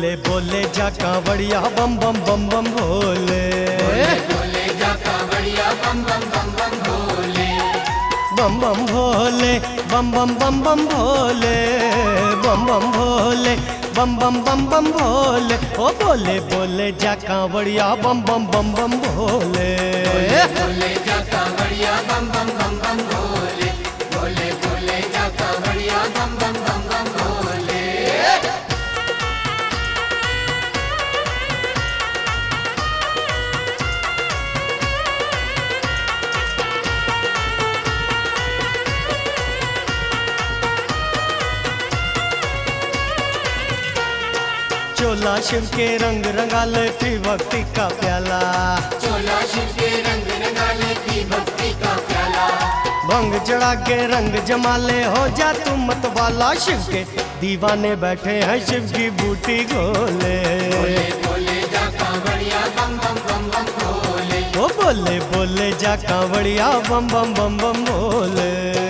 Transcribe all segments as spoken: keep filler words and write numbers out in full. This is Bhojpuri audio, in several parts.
बोले बोले जा कांवड़िया बम बम बम बम भोले, बोले जा कांवड़िया बम बम बम बम भोले, बम बम भोले बम बम बम बम भोले, बम बम भोले बम बम बम बम भोले। ओ बोले बोले जा कांवड़िया बम बम बम बम भोले, बोले जा कांवड़िया बम बम बम बम भोले, बोले बोले जा कांवड़िया बम बम बम बम भोले। चोला शिव के रंग रंगाले पी भक्ति का प्याला, चोला शिव के रंग रंगाले पी भक्ति का प्याला, भंग चढ़ा के रंग जमाले हो जा तू मत वाला। शिव के दीवाने बैठे हैं शिव की बूटी गोले, बोले बोले जा कांवड़िया बम बम बम बम भोले, ओ बोले बोले जा कांवड़िया बम बम बम बम भोले।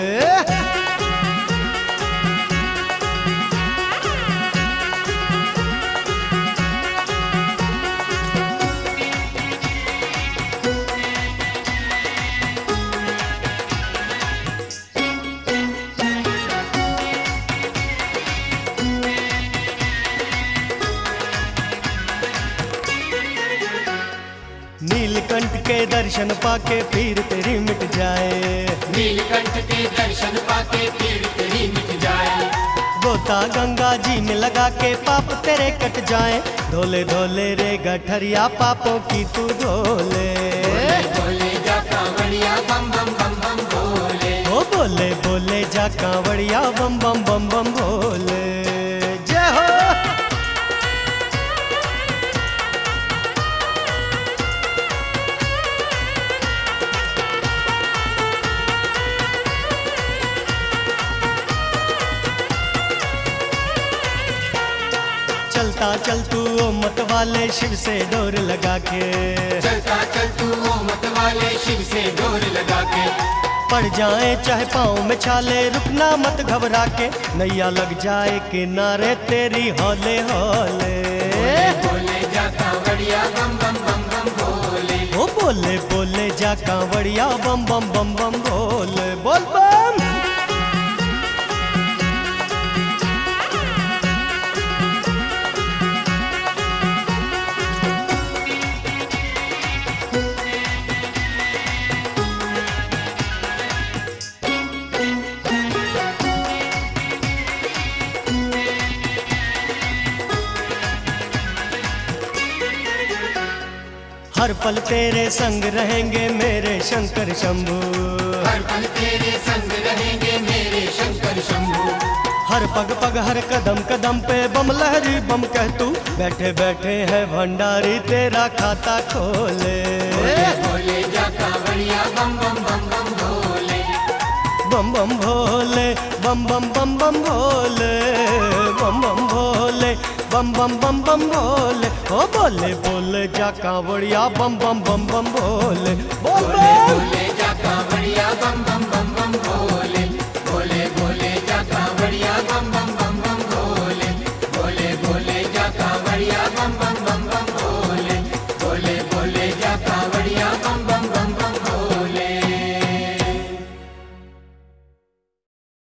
नीलकंठ के दर्शन पाके पीर तेरी मिट जाए, नीलकंठ के दर्शन पाके पीड़ तेरी मिट जाए, गोता गंगा जी में लगा के पाप तेरे कट जाए। धोले धोले रे गठरिया पापों की तू धोले, बोले जा कांवड़िया बम बम बम बम भोले, ओ बोले बोले जा कांवड़िया बम बम बम बम भोले। जय हो चलता चल तू ओ मत वाले शिव से डोर लगा के, चलता चल तू ओ मत वाले शिव से डोर लगा के, पड़ जाए चाहे पाँव में छाले रुकना मत घबरा के। नैया लग जाए किनारे तेरी हौले हौले, बोले जा कांवड़िया बम बम बम बम भोले, ओ बोले बोले जा कांवड़िया बम बम बम बम भोले। बोल बम हर पल तेरे संग रहेंगे मेरे शंकर शंभू, हर पल तेरे संग रहेंगे मेरे शंकर शंभू, हर पग पग हर कदम कदम पे बम लहरी बम कह तू। बैठे बैठे है भंडारी तेरा खाता खोले, बोले जा कांवड़िया बम बम बम बम भोले, बम बम भोले बम बम बम बम भोले, बम बम भोले बम बम बम बम भोले। ओ बोले बोले जा कांवड़िया बम बम बम बम भोले।